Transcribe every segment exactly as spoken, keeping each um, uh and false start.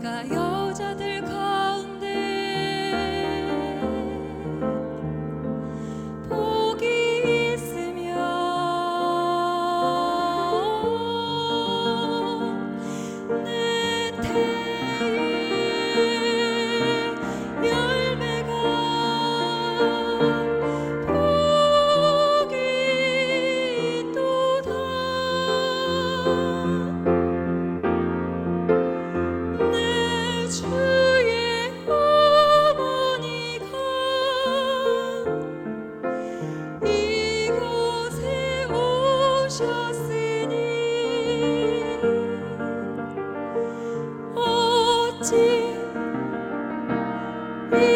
내가 여자들 가운데 복이 있으면 내 태의 열매가 복이 있도다. 내 주의 어머니가 이곳에 오셨으니 어찌 이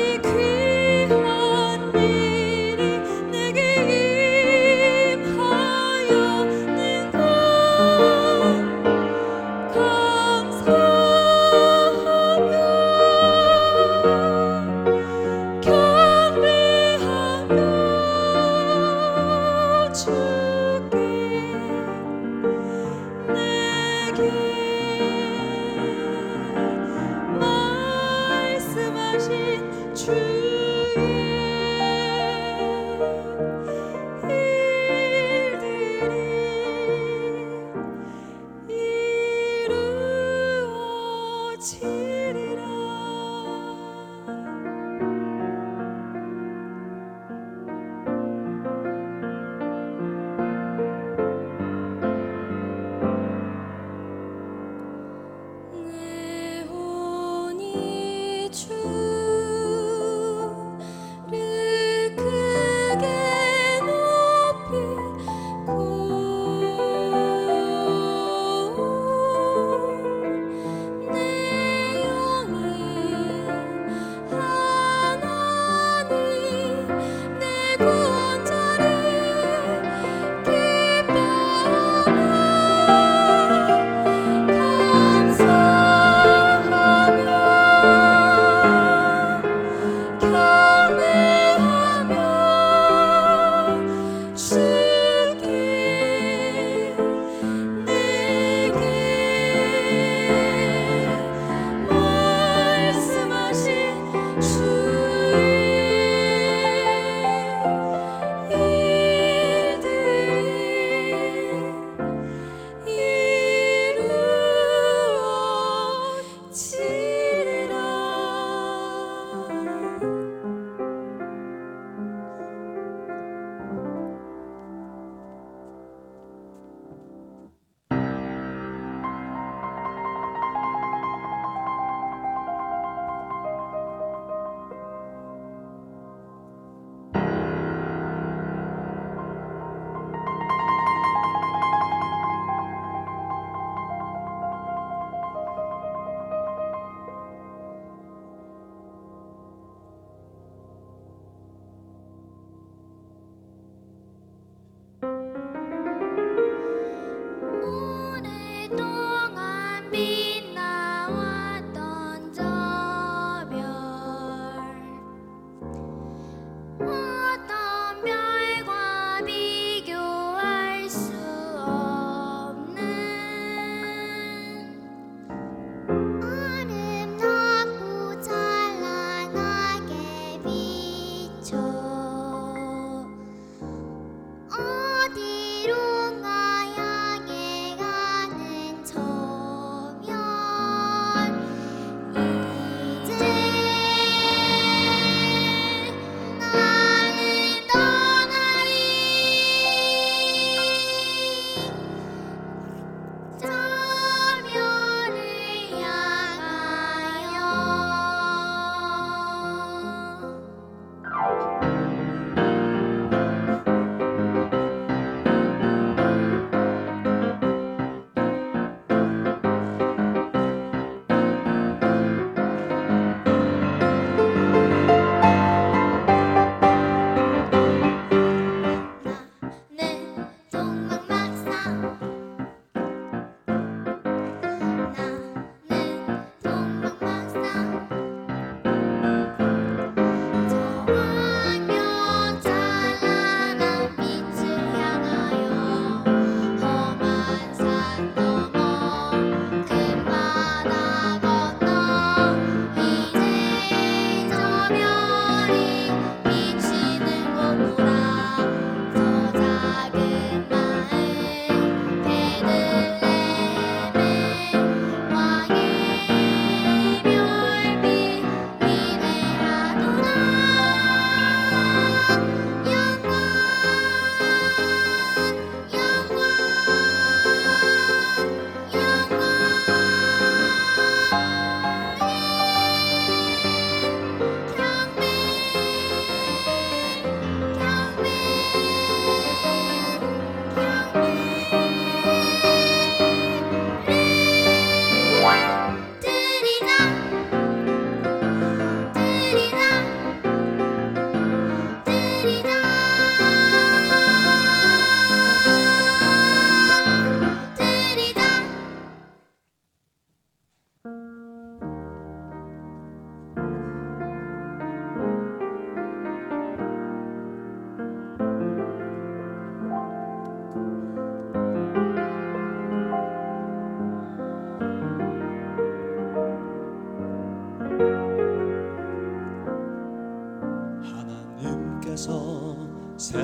귀한 일이 내게 임하였는가. 감사하며 경배하며 주께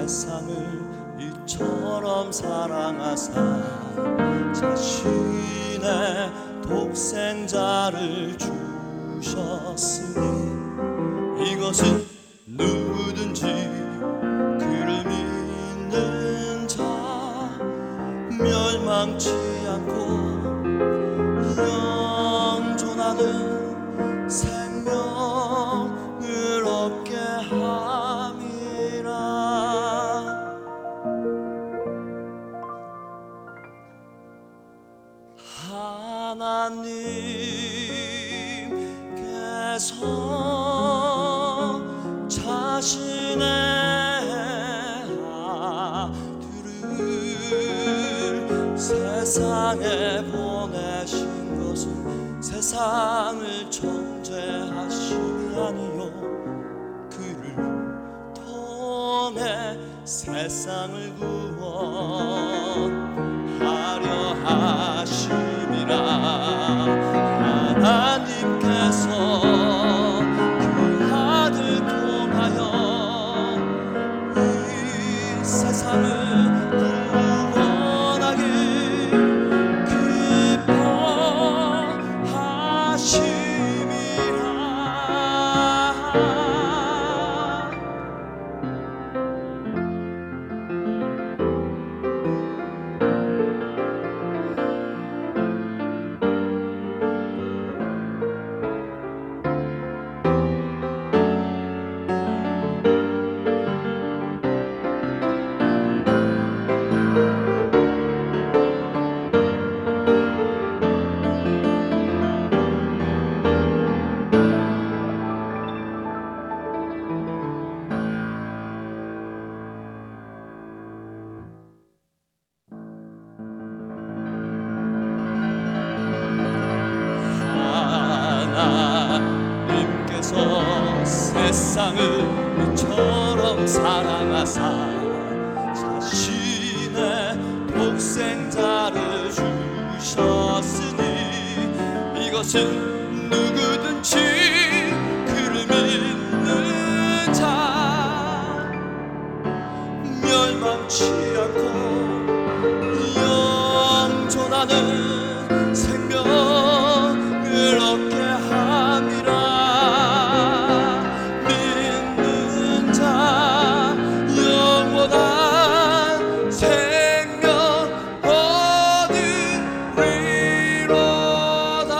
세상을 이처럼 사랑하사 자신의 독생자를 주셨으니 이것은 누구든지 그를 믿는 자 멸망치 않고 영존하는 생명을 얻게 함이라. 하나님께서 자신의 아들을 세상에 보내신 것은 세상을 정죄하심이 아니요 그를 통해 세상을 구원하려 하심이라. 하나님께서 그 아들 통하여 이 세상을 구원하기 기뻐하심이라. 하나님께서 세상을 이처럼 사랑하사 자신의 독생자를 주셨으니 이것은 누구든지 그를 믿는 자 멸망치 않고 영존하는 생명을 얻게 함이라. 믿는 자 영원한 생명 얻으리로다.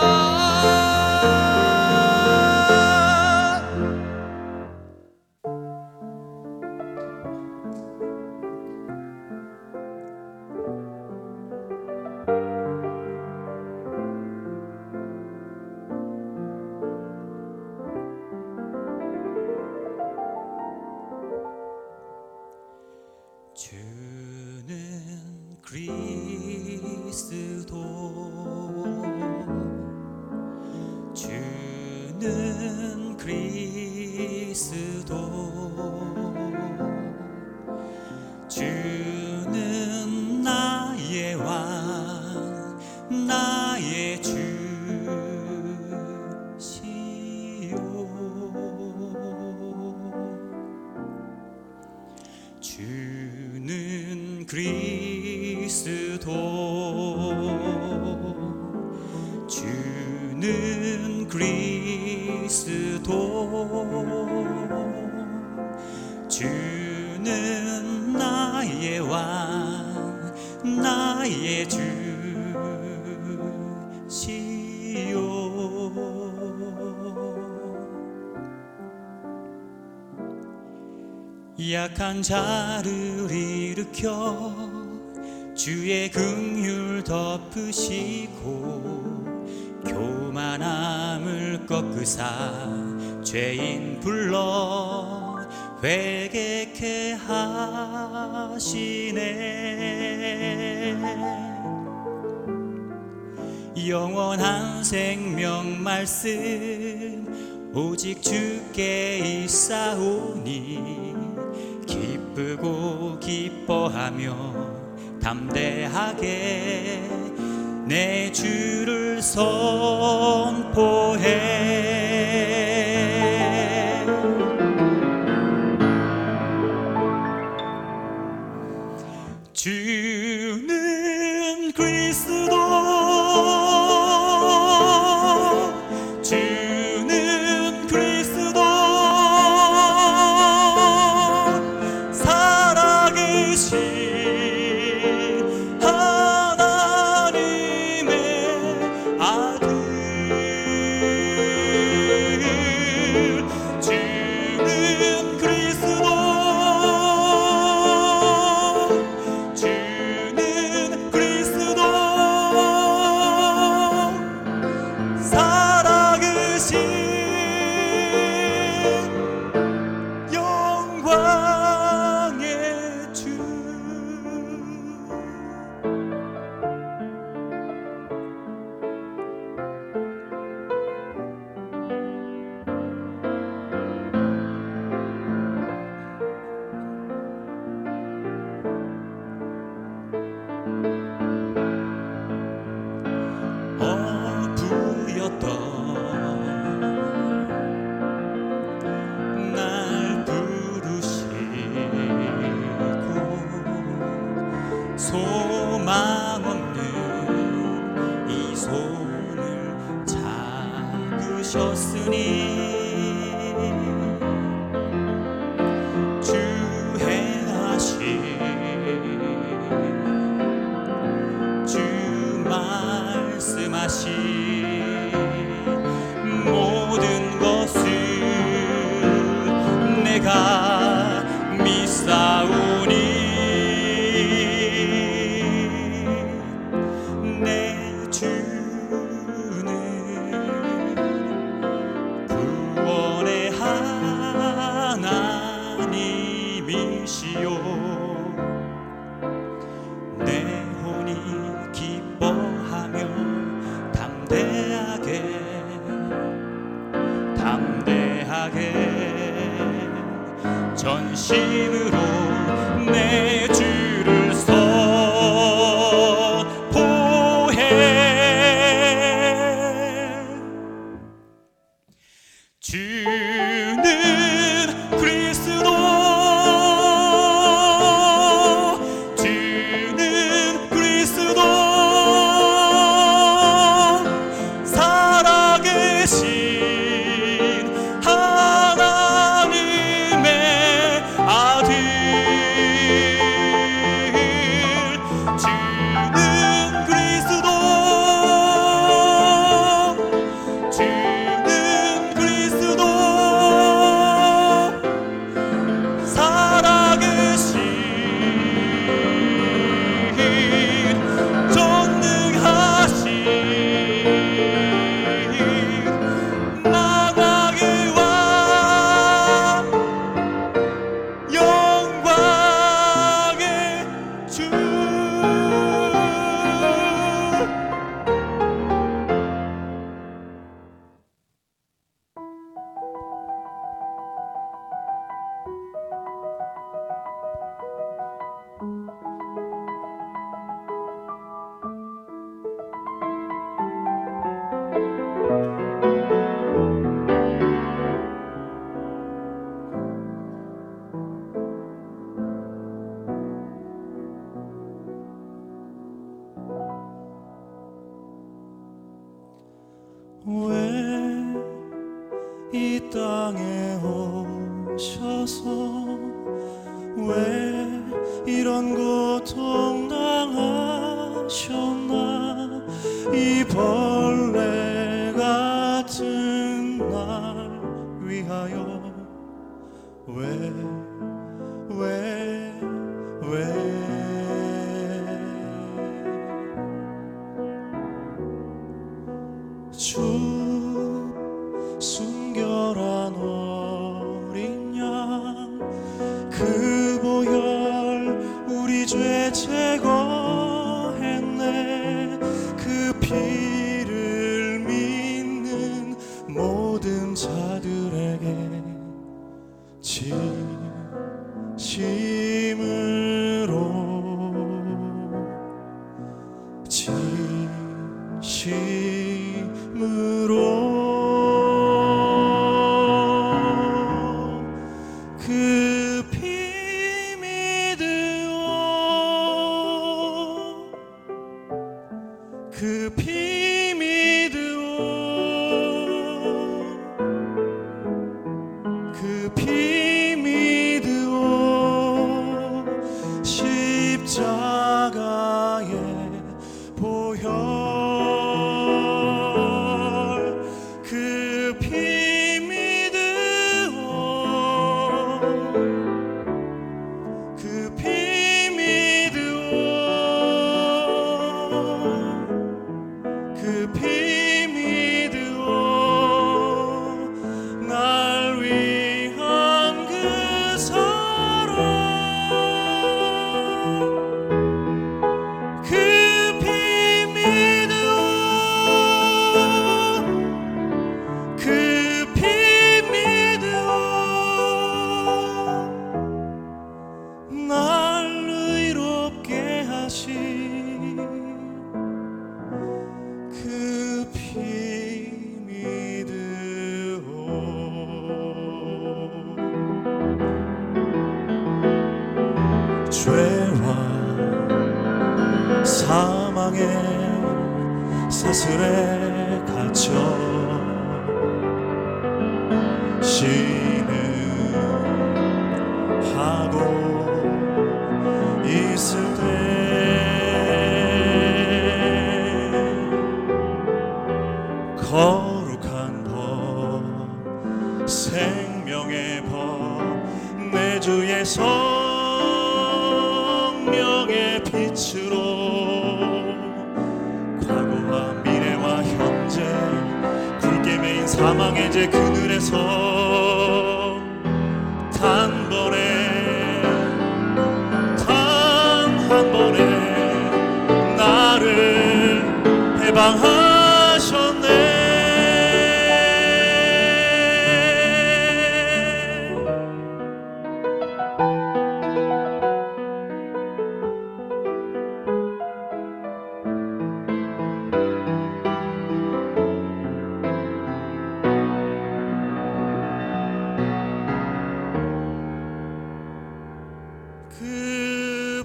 주는 그리스도 주는 그리스도 주는 나의 왕 나의 주시오. 주는 그리스도 주는 그리스도 주는 나의 왕 나의 주시오. 약한 자를 일으켜 주의 긍휼 덮으시고 교만함을 꺾으사 죄인 불러 회개케 하시네. 영원한 생명 말씀 오직 주께 있사오니 기쁘고 기뻐하며 담대하게 내 주를 선포해. 그리스도 주는 그리스도 살아계신 하나님의 아들 주는 그리스도 주는 그리스도 살아계신 영광의 주 어부였던 날 부르시고 소망 없는 이 손을 잡으셨으니 주 행하신 주 말씀하신 모든 것을 내가 믿사오니 내 주는 구원의 하나님이시요 내 혼이 기뻐하며 담대하게 담대하게 전심으로 내 주를 선포해 주는 그리스도 주는 그리스도 살아계신 하나님의 아들 주는 그리스도 주는 그리스도 살아계신 전능하신 만왕의 왕 영광의 주 왜 이 땅에 오셔서 왜 이런 고통 당하셨나 이 벌레 같은 날 위하여 왜 왜 왜 주 순결한 어린 양 그 보혈 우리 죄 제거했네 그 피를 믿는 모든 자들에게 진심으로 진심으로 그 피 믿으오 그 비밀도 그 비밀도 십자가에 보혈 그 비밀도 그 비밀도 그 비밀도 날 위한 그 사랑 그 비밀도 그 비밀도 날 의롭게 하신 그 비밀도 죄와 사망의 사슬에 갇혀 신음하고 있을 때 거룩한 법 생명의 법 내 주의 성령의 빛으로 과거와 미래와 현재 굵게 매인 사망의 제 그늘에서 단번에 단 한 번에 나를 해방하셨네. 그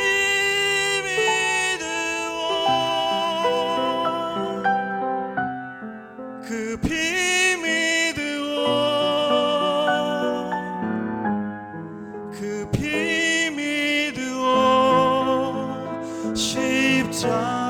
비밀도 그 비밀도 그 비밀도 십자